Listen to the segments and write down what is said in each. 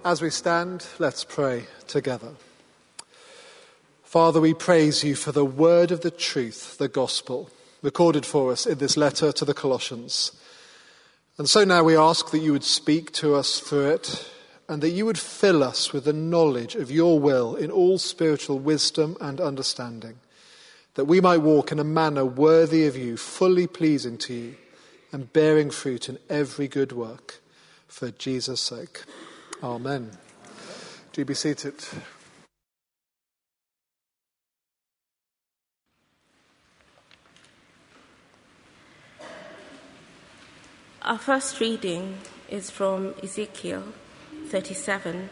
As we stand, let's pray together. Father, we praise you for the word of the truth, the gospel, recorded for us in this letter to the Colossians. And so now we ask that you would speak to us through it, and that you would fill us with the knowledge of your will in all spiritual wisdom and understanding, that we might walk in a manner worthy of you, fully pleasing to you, and bearing fruit in every good work, for Jesus' sake. Amen. Do be seated. Our first reading is from Ezekiel 37,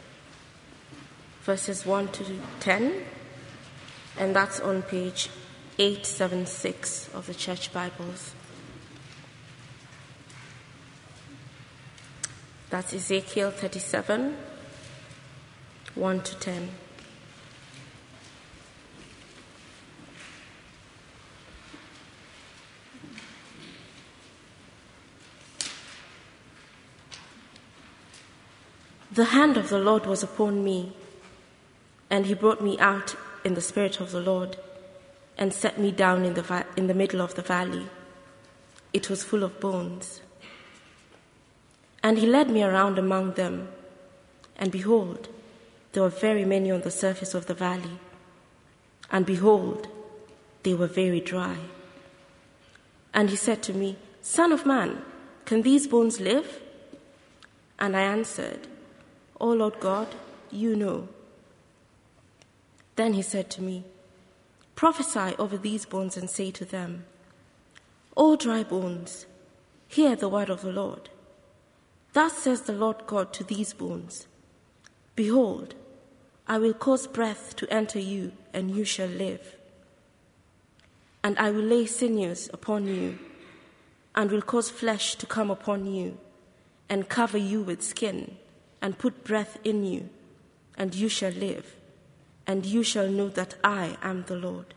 verses 1 to 10, and that's on page 876 of the Church Bibles. That's Ezekiel 37, 1 to 10. The hand of the Lord was upon me, and he brought me out in the spirit of the Lord and set me down in the middle of the valley. It was full of bones. And he led me around among them, and behold, there were very many on the surface of the valley, and behold, they were very dry. And he said to me, Son of man, can these bones live? And I answered, O Lord God, you know. Then he said to me, Prophesy over these bones and say to them, O dry bones, hear the word of the Lord. Thus says the Lord God to these bones, Behold, I will cause breath to enter you, and you shall live. And I will lay sinews upon you, and will cause flesh to come upon you, and cover you with skin, and put breath in you, and you shall live, and you shall know that I am the Lord.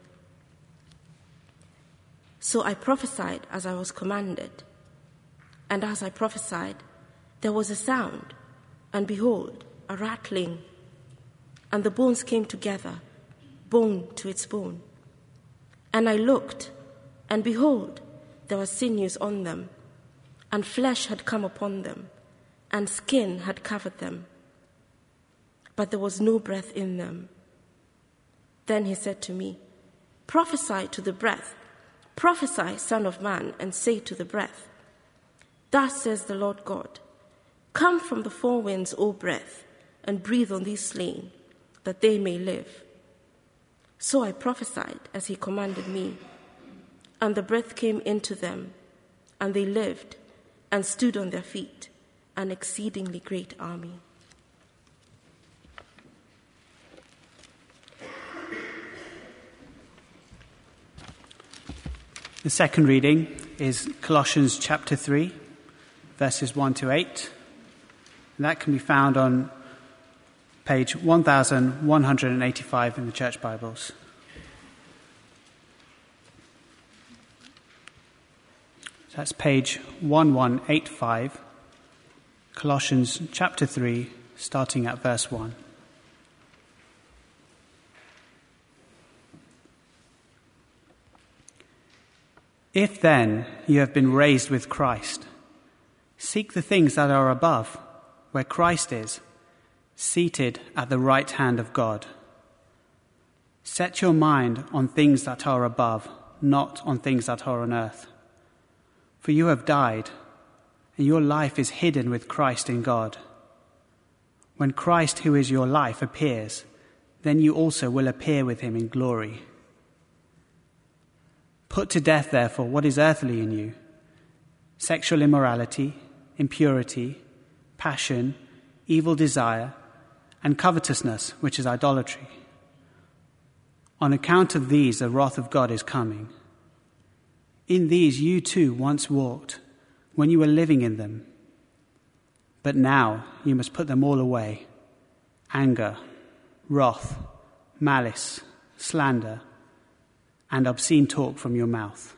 So I prophesied as I was commanded, and as I prophesied, there was a sound, and behold, a rattling, and the bones came together, bone to its bone. And I looked, and behold, there were sinews on them, and flesh had come upon them, and skin had covered them, but there was no breath in them. Then he said to me, Prophesy to the breath, prophesy, Son of man, and say to the breath, Thus says the Lord God, Come from the four winds, O breath, and breathe on these slain, that they may live. So I prophesied as he commanded me, and the breath came into them, and they lived and stood on their feet, an exceedingly great army. The second reading is Colossians chapter 3, verses 1 to 8. And that can be found on page 1185 in the Church Bibles. So that's page 1185. Colossians chapter 3, starting at verse 1. If then you have been raised with Christ, seek the things that are above, where Christ is, seated at the right hand of God. Set your mind on things that are above, not on things that are on earth. For you have died, and your life is hidden with Christ in God. When Christ, who is your life, appears, then you also will appear with him in glory. Put to death, therefore, what is earthly in you: sexual immorality, impurity, passion, evil desire, and covetousness, which is idolatry. On account of these, the wrath of God is coming. In these you too once walked, when you were living in them. But now you must put them all away: anger, wrath, malice, slander, and obscene talk from your mouth.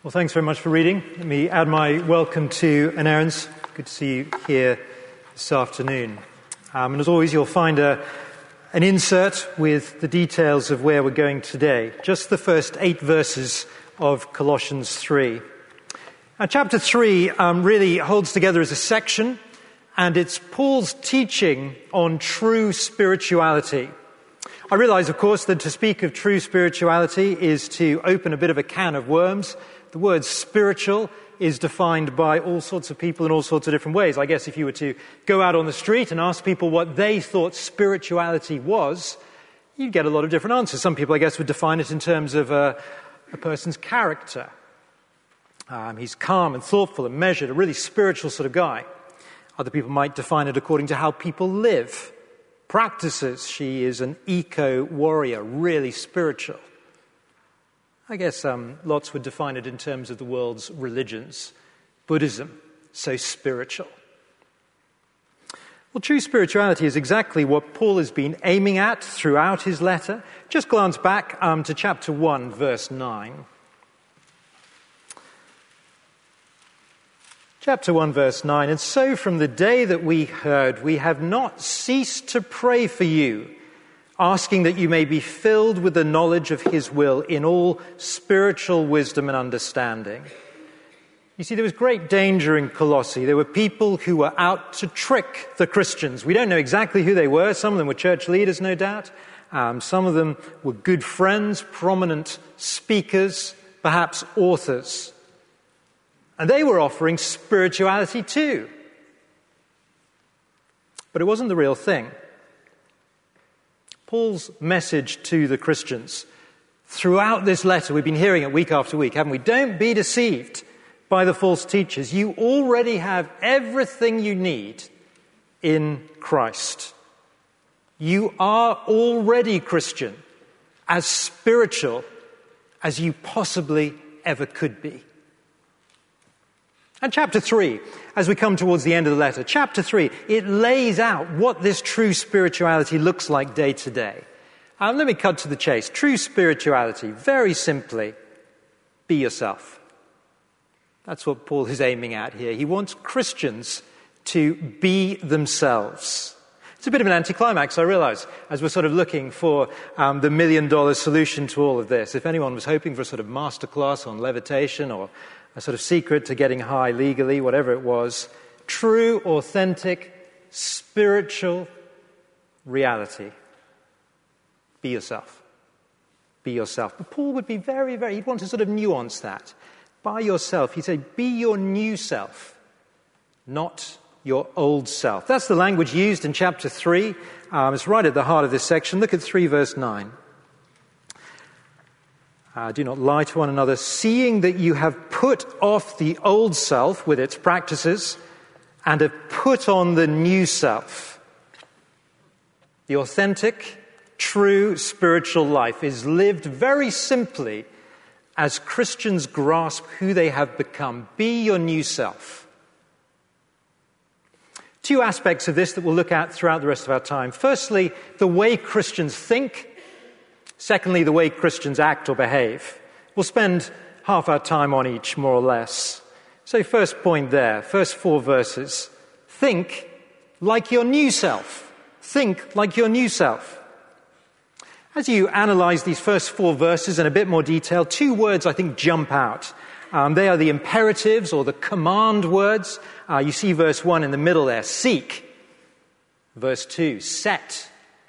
Well, thanks very much for reading. Let me add my welcome to Aaron's. Good to see you here this afternoon. And as always, you'll find an insert with the details of where we're going today. Just the first 8 verses of Colossians 3. Now, chapter 3 really holds together as a section, and it's Paul's teaching on true spirituality. I realize, of course, that to speak of true spirituality is to open a bit of a can of worms. The word spiritual is defined by all sorts of people in all sorts of different ways. I guess if you were to go out on the street and ask people what they thought spirituality was, you'd get a lot of different answers. Some people, I guess, would define it in terms of a person's character. He's calm and thoughtful and measured, a really spiritual sort of guy. Other people might define it according to how people live, practices. She is an eco-warrior, really spiritual. I guess lots would define it in terms of the world's religions. Buddhism, so spiritual. Well, true spirituality is exactly what Paul has been aiming at throughout his letter. Just glance back to chapter 1, verse 9. Chapter 1, verse 9, "And so from the day that we heard, we have not ceased to pray for you, asking that you may be filled with the knowledge of his will in all spiritual wisdom and understanding." You see, there was great danger in Colossae. There were people who were out to trick the Christians. We don't know exactly who they were. Some of them were church leaders, no doubt. Some of them were good friends, prominent speakers, perhaps authors. And they were offering spirituality too. But it wasn't the real thing. Paul's message to the Christians throughout this letter, we've been hearing it week after week, haven't we? Don't be deceived by the false teachers. You already have everything you need in Christ. You are already Christian, as spiritual as you possibly ever could be. And chapter 3, as we come towards the end of the letter, chapter 3, it lays out what this true spirituality looks like day to day. Let me cut to the chase. True spirituality, very simply, be yourself. That's what Paul is aiming at here. He wants Christians to be themselves. It's a bit of an anticlimax, I realize, as we're sort of looking for the $1,000,000 solution to all of this. If anyone was hoping for a sort of masterclass on levitation or a sort of secret to getting high legally, whatever it was, true, authentic, spiritual reality. Be yourself. Be yourself. But Paul would be he'd want to sort of nuance that. By yourself, he'd say, be your new self, not your old self. That's the language used in chapter 3. It's right at the heart of this section. Look at 3 verse 9. Do not lie to one another, seeing that you have put off the old self with its practices and have put on the new self. The authentic, true spiritual life is lived very simply as Christians grasp who they have become. Be your new self. 2 aspects of this that we'll look at throughout the rest of our time. Firstly, the way Christians think. Secondly, the way Christians act or behave. We'll spend half our time on each, more or less. So first point there, first 4 verses. Think like your new self. Think like your new self. As you analyze these first 4 verses in a bit more detail, 2 words I think jump out. They are the imperatives or the command words. You see verse 1 in the middle there, seek. Verse 2, set.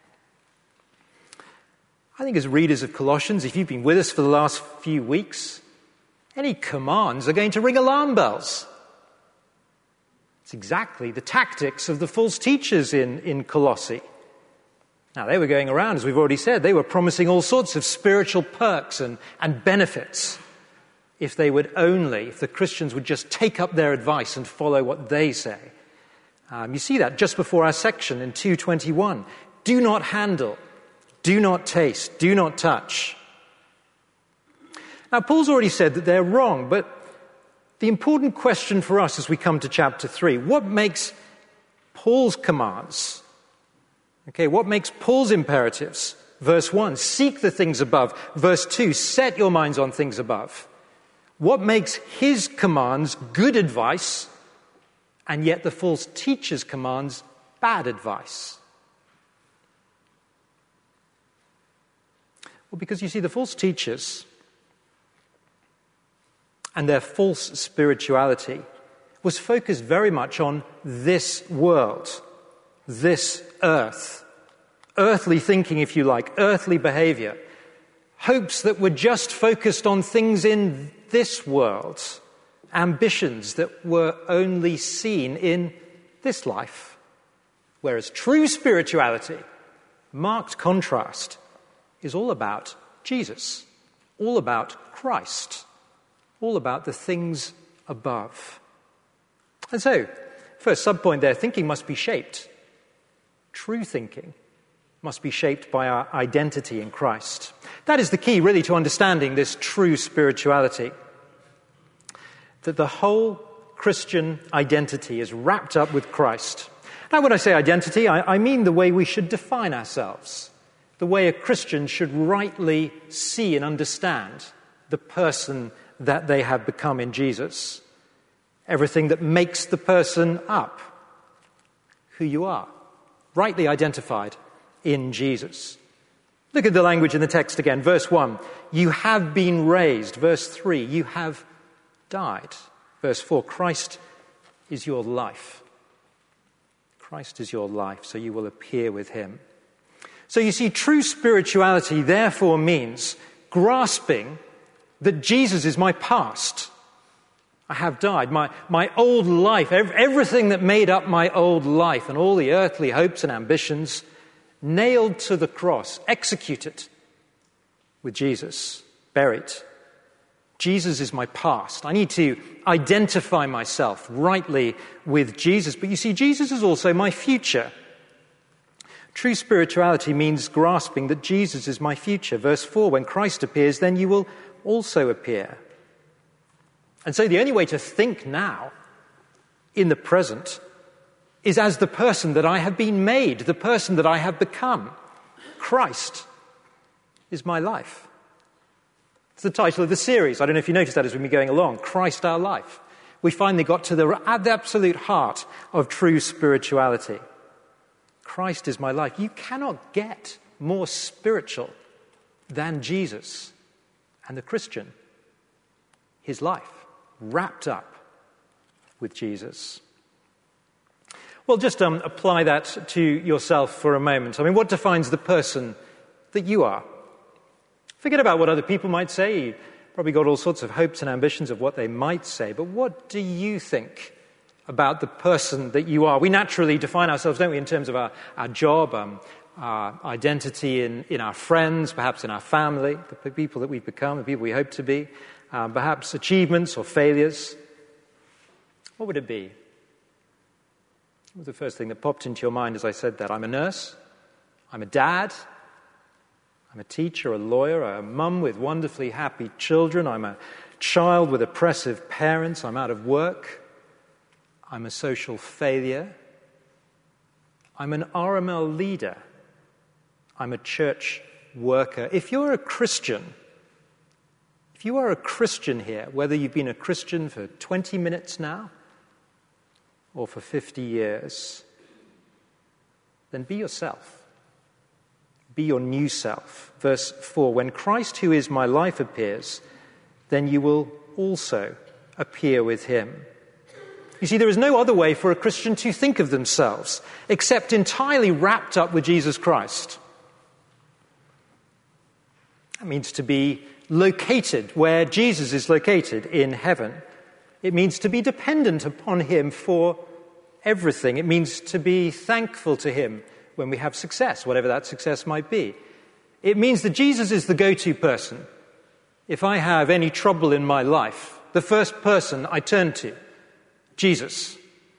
I think as readers of Colossians, if you've been with us for the last few weeks, any commands are going to ring alarm bells. It's exactly the tactics of the false teachers in Colossae. Now, they were going around, as we've already said, they were promising all sorts of spiritual perks and benefits if the Christians would just take up their advice and follow what they say. You see that just before our section in 2:21. Do not handle. Do not taste, do not touch. Now, Paul's already said that they're wrong, but the important question for us as we come to chapter 3, what makes Paul's commands? What makes Paul's imperatives? Verse 1, seek the things above. Verse 2, set your minds on things above. What makes his commands good advice, and yet the false teacher's commands bad advice? Well, because you see, the false teachers and their false spirituality was focused very much on this world, this earth, earthly thinking, if you like, earthly behavior, hopes that were just focused on things in this world, ambitions that were only seen in this life. Whereas true spirituality, marked contrast, is all about Jesus, all about Christ, all about the things above. And so, first subpoint there, thinking must be shaped. True thinking must be shaped by our identity in Christ. That is the key, really, to understanding this true spirituality. That the whole Christian identity is wrapped up with Christ. Now, when I say identity, I mean the way we should define ourselves, the way a Christian should rightly see and understand the person that they have become in Jesus. Everything that makes the person up, who you are, rightly identified in Jesus. Look at the language in the text again. Verse 1, you have been raised. Verse 3, you have died. Verse 4, Christ is your life. Christ is your life, so you will appear with him. So you see, true spirituality therefore means grasping that Jesus is my past. I have died. My old life, everything that made up my old life and all the earthly hopes and ambitions, nailed to the cross, executed with Jesus, buried. Jesus is my past. I need to identify myself rightly with Jesus. But you see, Jesus is also my future. True spirituality means grasping that Jesus is my future. Verse 4, when Christ appears, then you will also appear. And so the only way to think now, in the present, is as the person that I have been made, the person that I have become. Christ is my life. It's the title of the series. I don't know if you noticed that as we've been going along. Christ our life. We finally got to the absolute heart of true spirituality. Christ is my life. You cannot get more spiritual than Jesus and the Christian. His life, wrapped up with Jesus. Well, just apply that to yourself for a moment. I mean, what defines the person that you are? Forget about what other people might say. You've probably got all sorts of hopes and ambitions of what they might say. But what do you think about the person that you are? We naturally define ourselves, don't we, in terms of our job, our identity in our friends, perhaps in our family, the people that we've become, the people we hope to be, perhaps achievements or failures. What would it be? What was the first thing that popped into your mind as I said that? I'm a nurse. I'm a dad. I'm a teacher, a lawyer, a mum with wonderfully happy children. I'm a child with oppressive parents. I'm out of work. I'm a social failure. I'm an RML leader. I'm a church worker. If you're a Christian, if you are a Christian here, whether you've been a Christian for 20 minutes now or for 50 years, then be yourself. Be your new self. Verse 4, when Christ, who is my life, appears, then you will also appear with him. You see, there is no other way for a Christian to think of themselves except entirely wrapped up with Jesus Christ. That means to be located where Jesus is located, in heaven. It means to be dependent upon him for everything. It means to be thankful to him when we have success, whatever that success might be. It means that Jesus is the go-to person. If I have any trouble in my life, the first person I turn to, Jesus.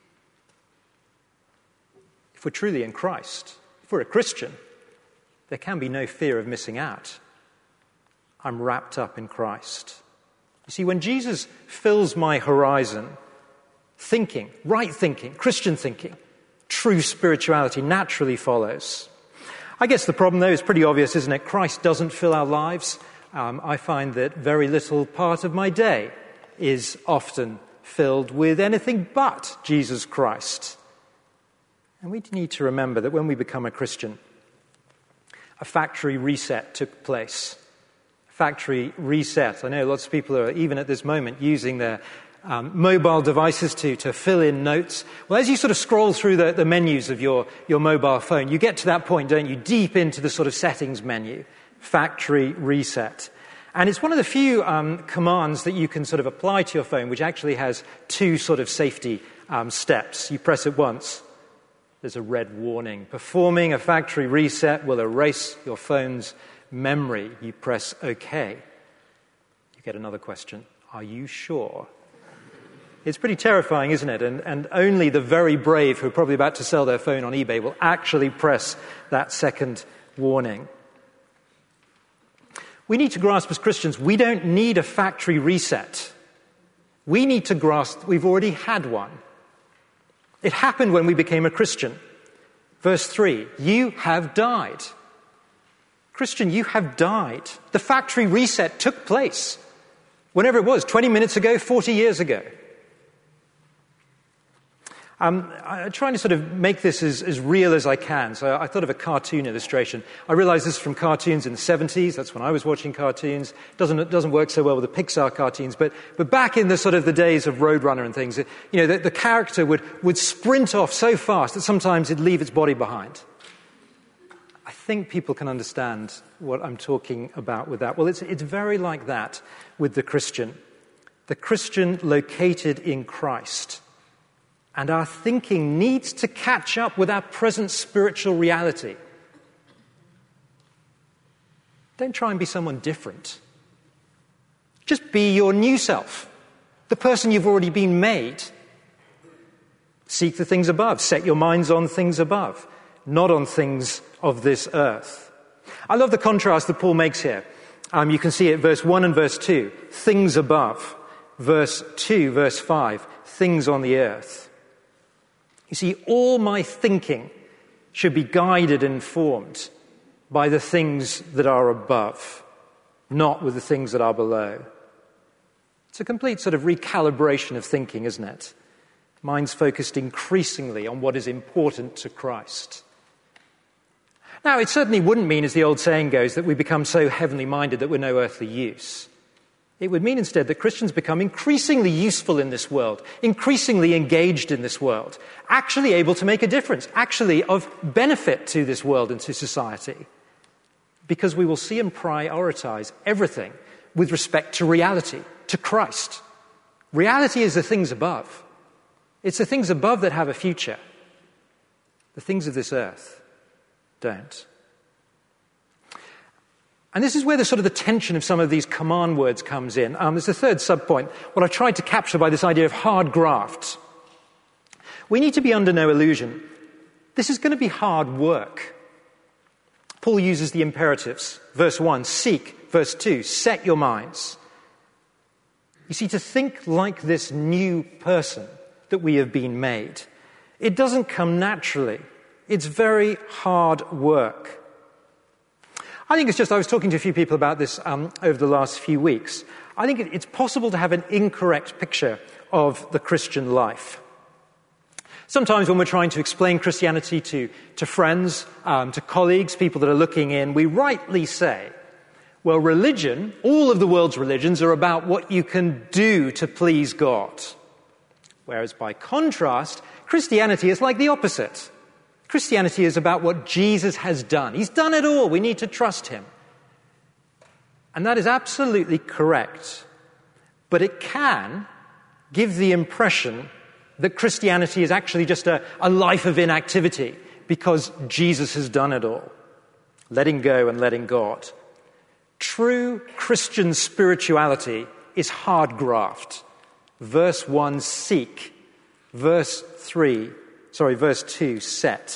If we're truly in Christ, if we're a Christian, there can be no fear of missing out. I'm wrapped up in Christ. You see, when Jesus fills my horizon, thinking, right thinking, Christian thinking, true spirituality naturally follows. I guess the problem, though, is pretty obvious, isn't it? Christ doesn't fill our lives. I find that very little part of my day is often filled with anything but Jesus Christ. And we need to remember that when we become a Christian, a factory reset took place. Factory reset. I know lots of people are, even at this moment, using their mobile devices to fill in notes. Well, as you sort of scroll through the menus of your mobile phone, you get to that point, don't you, deep into the sort of settings menu, factory reset. And it's one of the few commands that you can sort of apply to your phone, which actually has two sort of safety steps. You press it once, there's a red warning. Performing a factory reset will erase your phone's memory. You press OK. You get another question. Are you sure? It's pretty terrifying, isn't it? And only the very brave who are probably about to sell their phone on eBay will actually press that second warning. We need to grasp as Christians, we don't need a factory reset. We need to grasp we've already had one. It happened when we became a Christian. Verse 3, you have died. Christian, you have died. The factory reset took place. Whenever it was, 20 minutes ago, 40 years ago. I'm trying to sort of make this as real as I can. So I thought of a cartoon illustration. I realize this is from cartoons in the 70s. That's when I was watching cartoons. It doesn't work so well with the Pixar cartoons. But back in the sort of the days of Roadrunner and things, you know, the character would sprint off so fast that sometimes it'd leave its body behind. I think people can understand what I'm talking about with that. Well, it's very like that with the Christian. The Christian located in Christ. And our thinking needs to catch up with our present spiritual reality. Don't try and be someone different. Just be your new self, the person you've already been made. Seek the things above. Set your minds on things above, not on things of this earth. I love the contrast that Paul makes here. You can see it verse 1 and verse 2, things above. Verse 2, verse 5, things on the earth. You see, all my thinking should be guided and informed by the things that are above, not with the things that are below. It's a complete sort of recalibration of thinking, isn't it? Mind's focused increasingly on what is important to Christ. Now, it certainly wouldn't mean, as the old saying goes, that we become so heavenly minded that we're no earthly use. It would mean instead that Christians become increasingly useful in this world, increasingly engaged in this world, actually able to make a difference, actually of benefit to this world and to society. Because we will see and prioritize everything with respect to reality, to Christ. Reality is the things above. It's the things above that have a future. The things of this earth don't. And this is where the tension of some of these command words comes in. There's a third subpoint, what I've tried to capture by this idea of hard graft. We need to be under no illusion. This is going to be hard work. Paul uses the imperatives. Verse 1, seek. Verse 2, set your minds. You see, to think like this new person that we have been made, it doesn't come naturally. It's very hard work. I think I was talking to a few people about this over the last few weeks. I think it's possible to have an incorrect picture of the Christian life. Sometimes when we're trying to explain Christianity to friends, to colleagues, people that are looking in, we rightly say, well, religion, all of the world's religions are about what you can do to please God. Whereas by contrast, Christianity is like the opposite. Christianity is about what Jesus has done. He's done it all. We need to trust him. And that is absolutely correct. But it can give the impression that Christianity is actually just a life of inactivity because Jesus has done it all. Letting go and letting God. True Christian spirituality is hard graft. Verse 1, seek. Verse 2, set.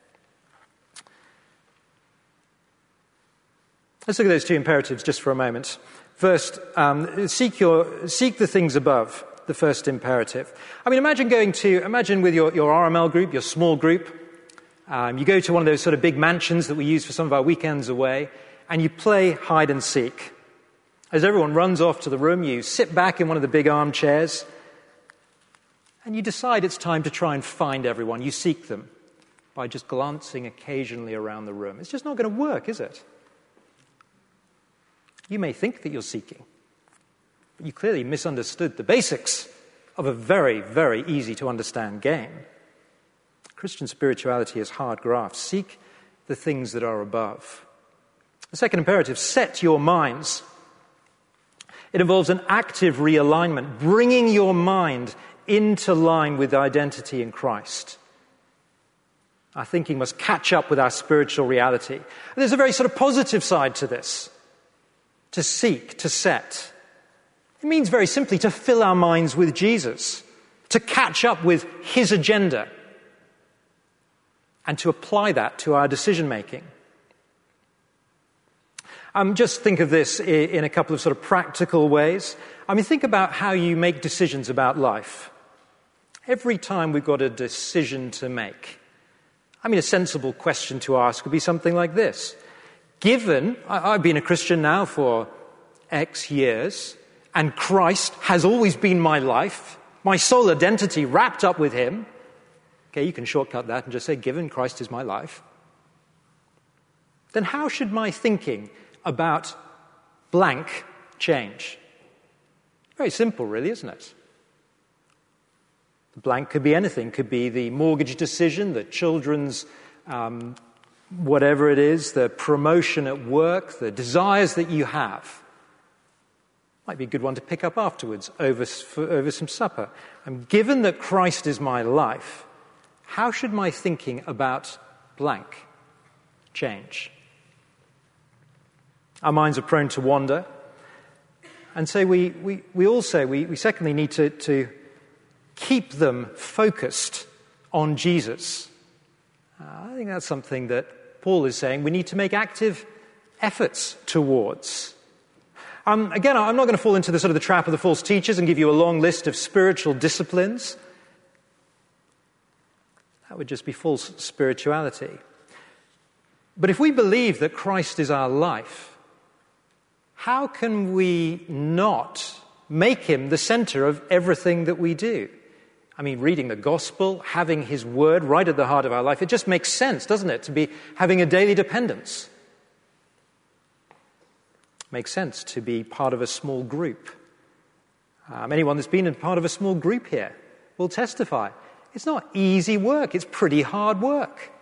Let's look at those two imperatives just for a moment. First, seek the things above, the first imperative. I mean, imagine with your RML group, your small group, you go to one of those sort of big mansions that we use for some of our weekends away, and you play hide and seek. As everyone runs off to the room, you sit back in one of the big armchairs and you decide it's time to try and find everyone. You seek them by just glancing occasionally around the room. It's just not going to work, is it? You may think that you're seeking, but you clearly misunderstood the basics of a very, very easy to understand game. Christian spirituality is hard graft. Seek the things that are above. The second imperative, set your minds. It involves an active realignment, bringing your mind into line with identity in Christ. Our thinking must catch up with our spiritual reality. And there's a very sort of positive side to this. To seek, to set. It means very simply to fill our minds with Jesus, to catch up with his agenda, and to apply that to our decision-making. Just think of this in a couple of sort of practical ways. Think about how you make decisions about life. Every time we've got a decision to make, a sensible question to ask would be something like this. Given, I've been a Christian now for X years, and Christ has always been my life, my sole identity wrapped up with him. Okay, you can shortcut that and just say, given Christ is my life. Then how should my thinking about blank change? Very simple, really, isn't it? The blank could be anything. It could be the mortgage decision, the children's whatever it is, the promotion at work, the desires that you have. Might be a good one to pick up afterwards over some supper. Given that Christ is my life, how should my thinking about blank change? Our minds are prone to wander. And so we secondly need to keep them focused on Jesus. I think that's something that Paul is saying we need to make active efforts towards. Again, I'm not going to fall into the trap of the false teachers and give you a long list of spiritual disciplines. That would just be false spirituality. But if we believe that Christ is our life, how can we not make him the center of everything that we do? Reading the gospel, having his word right at the heart of our life, it just makes sense, doesn't it, to be having a daily dependence. Makes sense to be part of a small group. Anyone that's been a part of a small group here will testify. It's not easy work, it's pretty hard work.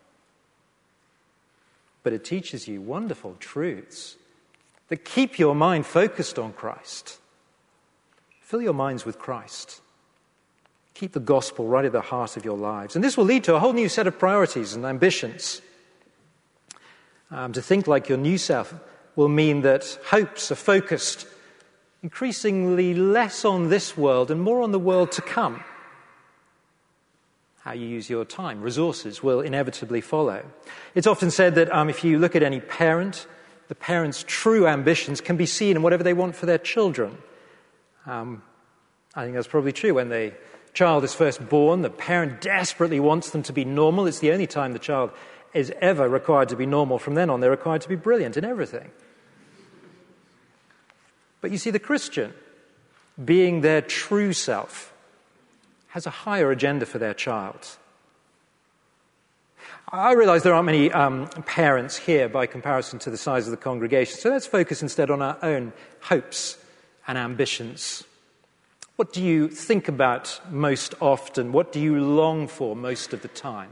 But it teaches you wonderful truths that keep your mind focused on Christ. Fill your minds with Christ. Keep the gospel right at the heart of your lives. And this will lead to a whole new set of priorities and ambitions. To think like your new self will mean that hopes are focused increasingly less on this world and more on the world to come. How you use your time, resources will inevitably follow. It's often said that if you look at any parent, the parent's true ambitions can be seen in whatever they want for their children. I think that's probably true. When the child is first born, the parent desperately wants them to be normal. It's the only time the child is ever required to be normal. From then on, they're required to be brilliant in everything. But you see, the Christian, being their true self, has a higher agenda for their child. I realize there aren't many parents here by comparison to the size of the congregation, so let's focus instead on our own hopes and ambitions. What do you think about most often? What do you long for most of the time?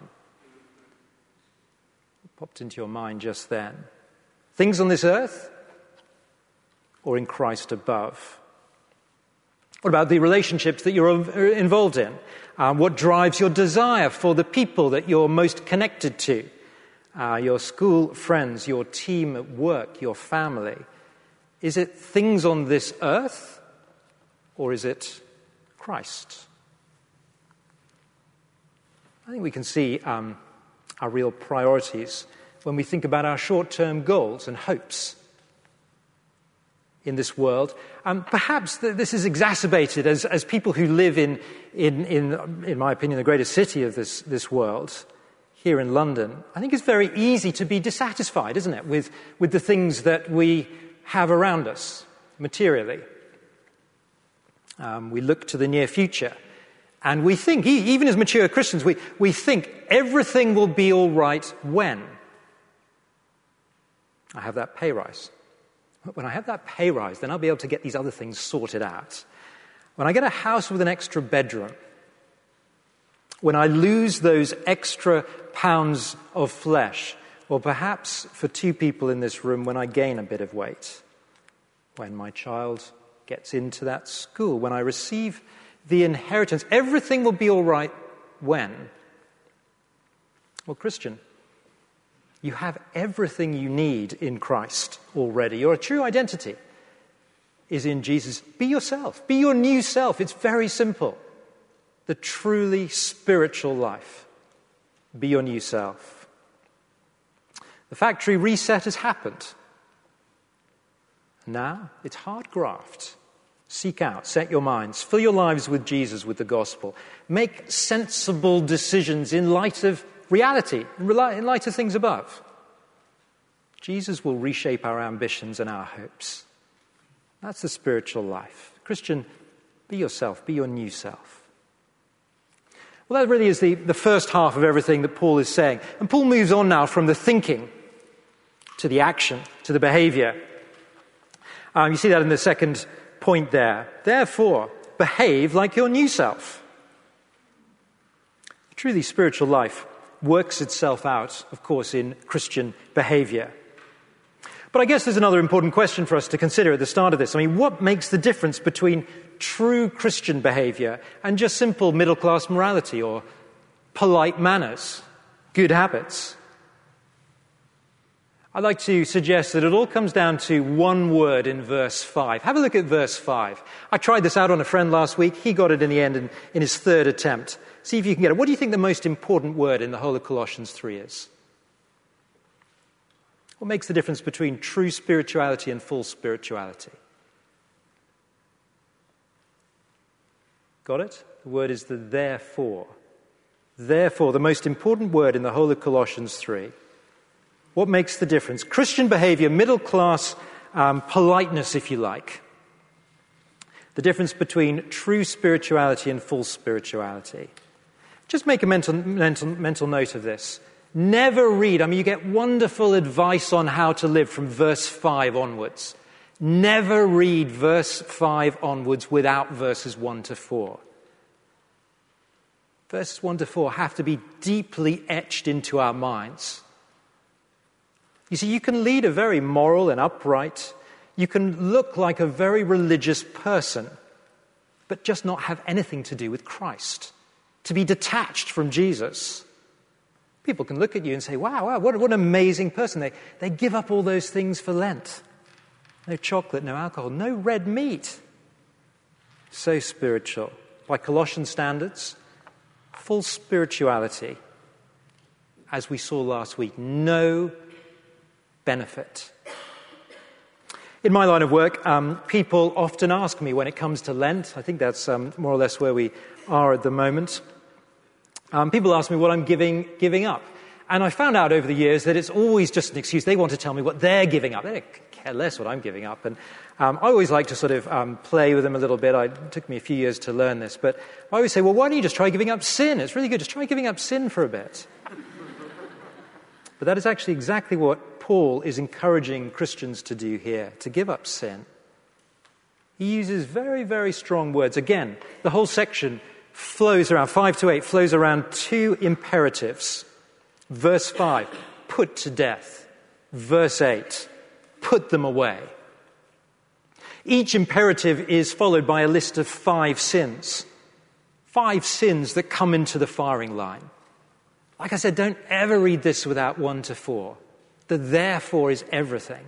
What popped into your mind just then? Things on this earth or in Christ above? What about the relationships that you're involved in? What drives your desire for the people that you're most connected to? Your school friends, your team at work, your family. Is it things on this earth or is it Christ? I think we can see our real priorities when we think about our short-term goals and hopes in this world. Perhaps this is exacerbated as people who live in my opinion, the greatest city of this world, here in London. I think it's very easy to be dissatisfied, isn't it, with the things that we have around us. materially. We look to the near future, and we think, even as mature Christians, we think everything will be all right when I have that pay rise. When I have that pay rise, then I'll be able to get these other things sorted out. When I get a house with an extra bedroom, when I lose those extra pounds of flesh, or perhaps for 2 people in this room, when I gain a bit of weight, when my child gets into that school, when I receive the inheritance, everything will be all right when? Well, Christian, you have everything you need in Christ already. Your true identity is in Jesus. Be yourself. Be your new self. It's very simple. The truly spiritual life. Be your new self. The factory reset has happened. Now it's hard graft. Seek out, set your minds, fill your lives with Jesus, with the gospel. Make sensible decisions in light of reality, in light of things above. Jesus will reshape our ambitions and our hopes. That's the spiritual life. Christian, be yourself, be your new self. Well, that really is the first half of everything that Paul is saying. And Paul moves on now from the thinking to the action, to the behavior. You see that in the second point there. Therefore, behave like your new self. The truly spiritual life works itself out, of course, in Christian behavior. But I guess there's another important question for us to consider at the start of this. I mean, what makes the difference between true Christian behavior and just simple middle-class morality or polite manners, good habits? I'd like to suggest that it all comes down to one word in verse 5. Have a look at verse 5. I tried this out on a friend last week. He got it in the end in his third attempt. See if you can get it. What do you think the most important word in the whole of Colossians 3 is? What makes the difference between true spirituality and false spirituality? Got it? The word is the therefore. Therefore, the most important word in the whole of Colossians 3. What makes the difference? Christian behavior, middle-class politeness, if you like. The difference between true spirituality and false spirituality. Just make a mental note of this. Never read, you get wonderful advice on how to live from verse 5 onwards. Never read verse 5 onwards without verses 1 to 4. Verses 1 to 4 have to be deeply etched into our minds. You see, you can lead a very moral and upright, you can look like a very religious person, but just not have anything to do with Christ, to be detached from Jesus. People can look at you and say, wow, what an amazing person. They give up all those things for Lent. No chocolate, no alcohol, no red meat. So spiritual. By Colossian standards, full spirituality. As we saw last week, no benefit. In my line of work, people often ask me when it comes to Lent, I think that's more or less where we are at the moment, people ask me what I'm giving up. And I found out over the years that it's always just an excuse. They want to tell me what they're giving up. They don't care less what I'm giving up. And I always like to sort of play with them a little bit. It took me a few years to learn this. But I always say, well, why don't you just try giving up sin? It's really good. Just try giving up sin for a bit. But that is actually exactly what Paul is encouraging Christians to do here, to give up sin. He uses very, very strong words. Again, the whole section flows around, 5 to 8, flows around 2 imperatives. Verse 5, put to death. Verse 8, put them away. Each imperative is followed by a list of 5 sins. 5 sins that come into the firing line. Like I said, don't ever read this without 1 to 4. The therefore is everything.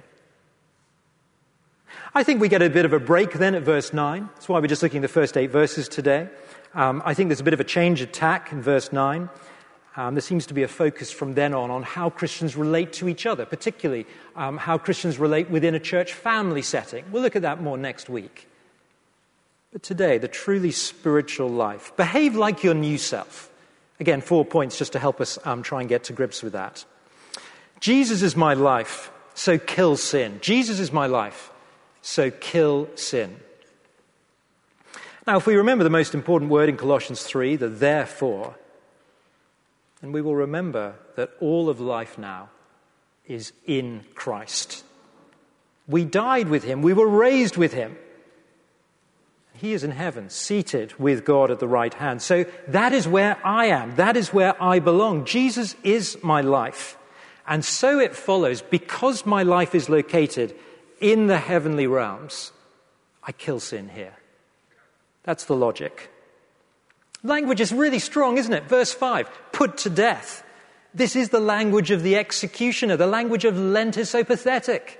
I think we get a bit of a break then at verse 9. That's why we're just looking at the first 8 verses today. I think there's a bit of a change of tack in verse 9. There seems to be a focus from then on how Christians relate to each other, particularly how Christians relate within a church family setting. We'll look at that more next week. But today, the truly spiritual life. Behave like your new self. Again, 4 points just to help us try and get to grips with that. Jesus is my life, so kill sin. Jesus is my life. So kill sin. Now, if we remember the most important word in Colossians 3, the therefore, then we will remember that all of life now is in Christ. We died with him. We were raised with him. He is in heaven, seated with God at the right hand. So that is where I am. That is where I belong. Jesus is my life. And so it follows, because my life is located in the heavenly realms, I kill sin here. That's the logic. Language is really strong, isn't it? Verse 5, put to death. This is the language of the executioner. The language of Lent is so pathetic.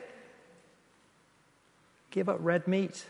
Give up red meat.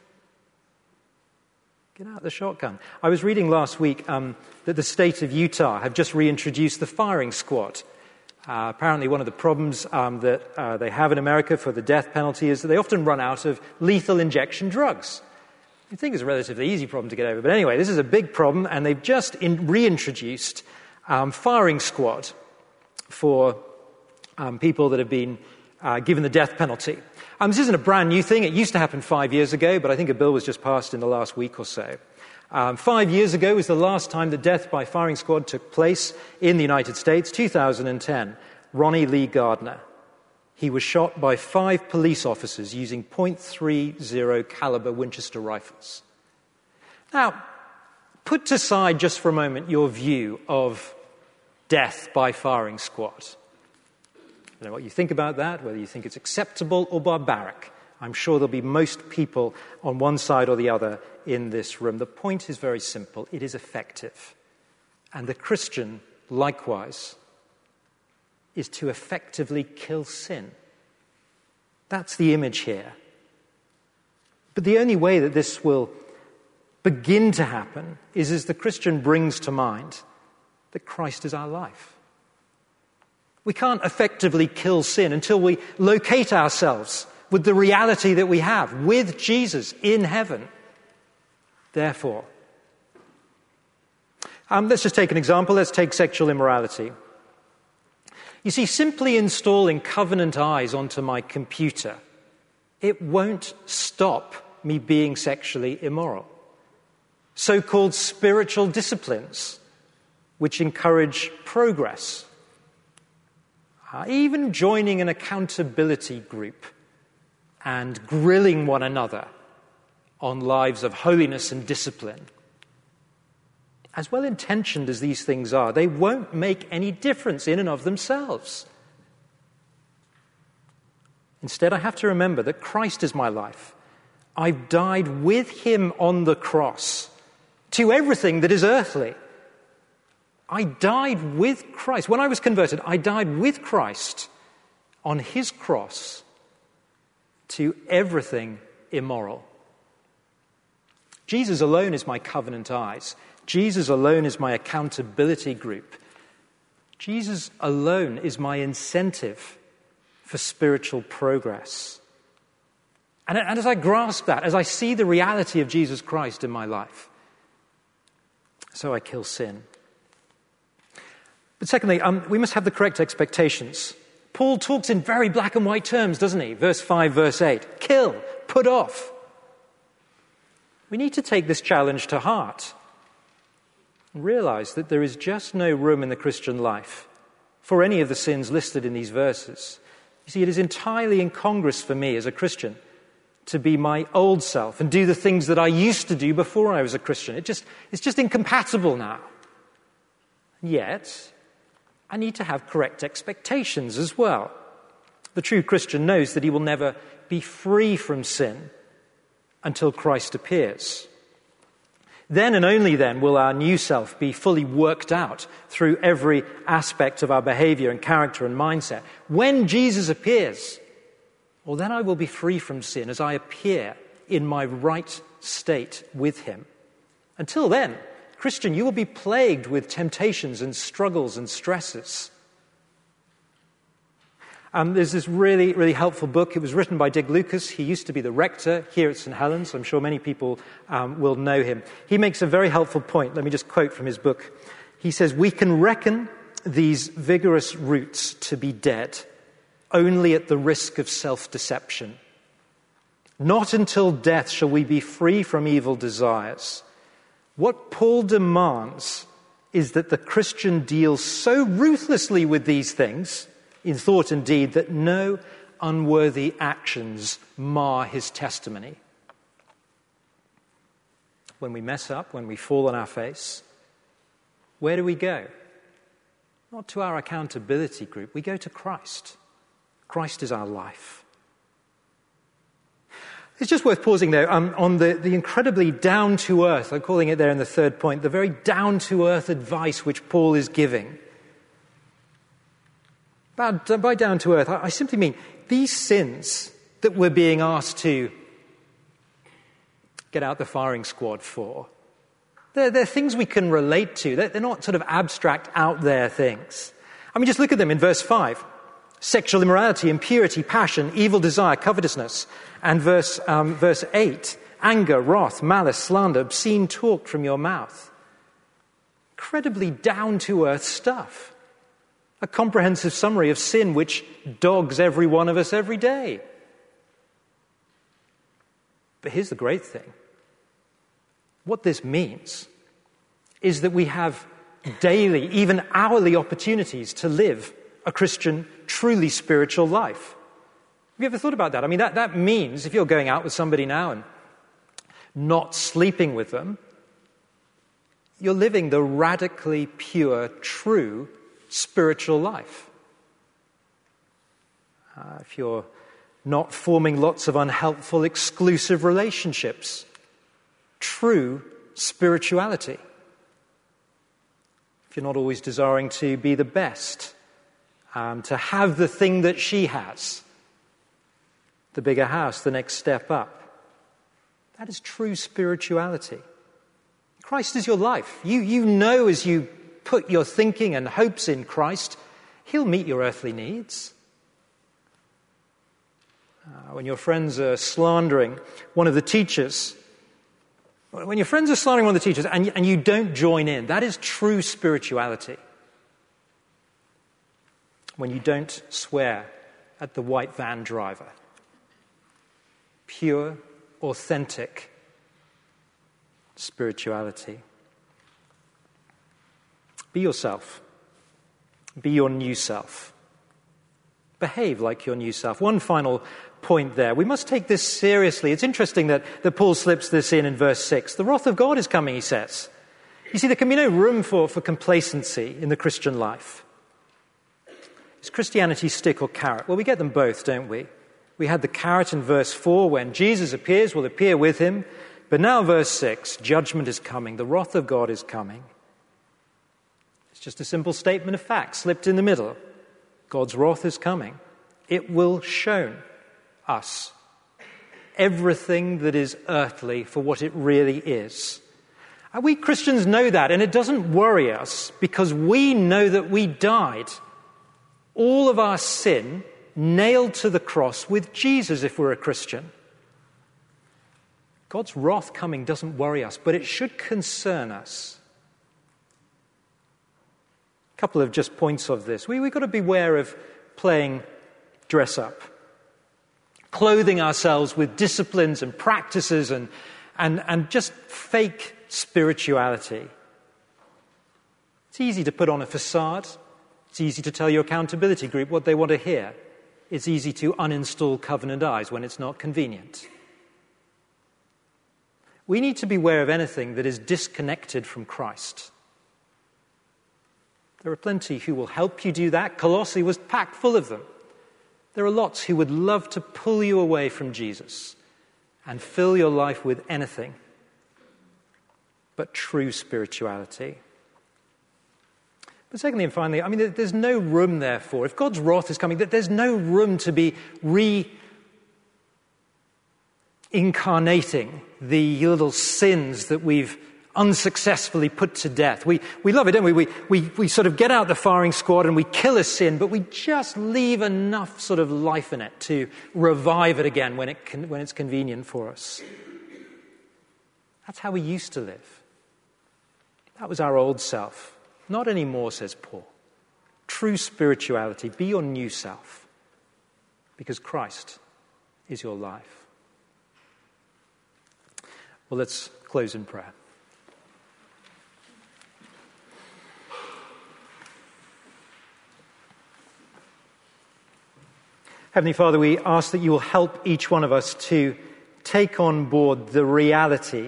Get out the shotgun. I was reading last week that the state of Utah have just reintroduced the firing squad. Apparently one of the problems that they have in America for the death penalty is that they often run out of lethal injection drugs. I think it's a relatively easy problem to get over. But anyway, this is a big problem, and they've just reintroduced firing squad for people that have been given the death penalty. This isn't a brand new thing. It used to happen 5 years ago, but I think a bill was just passed in the last week or so. 5 years ago was the last time that death by firing squad took place in the United States, 2010. Ronnie Lee Gardner. He was shot by 5 police officers using .30 caliber Winchester rifles. Now, put aside just for a moment your view of death by firing squad. I don't know what you think about that, whether you think it's acceptable or barbaric. I'm sure there'll be most people on one side or the other in this room. The point is very simple. It is effective. And the Christian, likewise, is to effectively kill sin. That's the image here. But the only way that this will begin to happen is as the Christian brings to mind that Christ is our life. We can't effectively kill sin until we locate ourselves with the reality that we have, with Jesus in heaven. Therefore, let's just take an example. Let's take sexual immorality. You see, simply installing Covenant Eyes onto my computer, it won't stop me being sexually immoral. So-called spiritual disciplines, which encourage progress, even joining an accountability group and grilling one another on lives of holiness and discipline. As well-intentioned as these things are, they won't make any difference in and of themselves. Instead, I have to remember that Christ is my life. I've died with him on the cross to everything that is earthly. I died with Christ. When I was converted, I died with Christ on his cross to everything immoral. Jesus alone is my covenant eyes. Jesus alone is my accountability group. Jesus alone is my incentive for spiritual progress. And as I grasp that, as I see the reality of Jesus Christ in my life, so I kill sin. But secondly, we must have the correct expectations. Paul talks in very black and white terms, doesn't he? Verse 5, verse 8. Kill, put off. We need to take this challenge to heart and realize that there is just no room in the Christian life for any of the sins listed in these verses. You see, it is entirely incongruous for me as a Christian to be my old self and do the things that I used to do before I was a Christian. It's just incompatible now. Yet, I need to have correct expectations as well. The true Christian knows that he will never be free from sin until Christ appears. Then and only then will our new self be fully worked out through every aspect of our behavior and character and mindset. When Jesus appears, well, then I will be free from sin as I appear in my right state with him. Until then, Christian, you will be plagued with temptations and struggles and stresses. There's this really, really helpful book. It was written by Dig Lucas. He used to be the rector here at St. Helens. I'm sure many people will know him. He makes a very helpful point. Let me just quote from his book. He says, "We can reckon these vigorous roots to be dead only at the risk of self-deception. Not until death shall we be free from evil desires. What Paul demands is that the Christian deals so ruthlessly with these things, in thought and deed, that no unworthy actions mar his testimony. When we mess up, when we fall on our face, where do we go? Not to our accountability group. We go to Christ. Christ is our life. It's just worth pausing there on the incredibly down-to-earth, I'm calling it there in the third point, the very down-to-earth advice which Paul is giving. By down-to-earth, I simply mean these sins that we're being asked to get out the firing squad for, they're things we can relate to. They're not sort of abstract, out-there things. I mean, just look at them in verse 5. Sexual immorality, impurity, passion, evil desire, covetousness. And verse 8, anger, wrath, malice, slander, obscene talk from your mouth. Incredibly down-to-earth stuff. A comprehensive summary of sin which dogs every one of us every day. But here's the great thing. What this means is that we have daily, even hourly opportunities to live a Christian, truly spiritual life. Have you ever thought about that? I mean, that means if you're going out with somebody now and not sleeping with them, you're living the radically pure, true spiritual life. If you're not forming lots of unhelpful, exclusive relationships, true spirituality. If you're not always desiring to be the best, to have the thing that she has, the bigger house, the next step up. That is true spirituality. Christ is your life. You know as you put your thinking and hopes in Christ, he'll meet your earthly needs. When your friends are slandering one of the teachers, and you don't join in, that is true spirituality. When you don't swear at the white van driver. Pure, authentic spirituality. Be yourself. Be your new self. Behave like your new self. One final point there. We must take this seriously. It's interesting that Paul slips this in verse 6. The wrath of God is coming, he says. You see, there can be no room for complacency in the Christian life. Is Christianity stick or carrot? Well, we get them both, don't we? We had the carrot in verse 4, when Jesus appears, we'll appear with him. But now verse 6, judgment is coming, the wrath of God is coming. It's just a simple statement of fact, slipped in the middle. God's wrath is coming. It will show us everything that is earthly for what it really is. And we Christians know that, and it doesn't worry us because we know that we died. All of our sin nailed to the cross with Jesus if we're a Christian. God's wrath coming doesn't worry us, but it should concern us. A couple of just points of this. We've got to beware of playing dress up, clothing ourselves with disciplines and practices and just fake spirituality. It's easy to put on a facade. It's easy to tell your accountability group what they want to hear. It's easy to uninstall Covenant Eyes when it's not convenient. We need to beware of anything that is disconnected from Christ. There are plenty who will help you do that. Colossae was packed full of them. There are lots who would love to pull you away from Jesus and fill your life with anything but true spirituality. But secondly and finally, there's no room, therefore, if God's wrath is coming, there's no room to be reincarnating the little sins that we've unsuccessfully put to death. We love it, don't we? We sort of get out the firing squad and we kill a sin, but we just leave enough sort of life in it to revive it again when it's convenient for us. That's how we used to live. That was our old self. Not anymore, says Paul. True spirituality, be your new self, because Christ is your life. Well, let's close in prayer. Heavenly Father, we ask that you will help each one of us to take on board the reality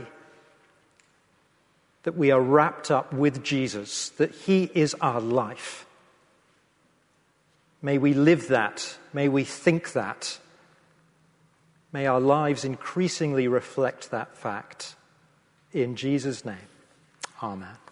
that we are wrapped up with Jesus, that he is our life. May we live that. May we think that. May our lives increasingly reflect that fact. In Jesus' name, amen.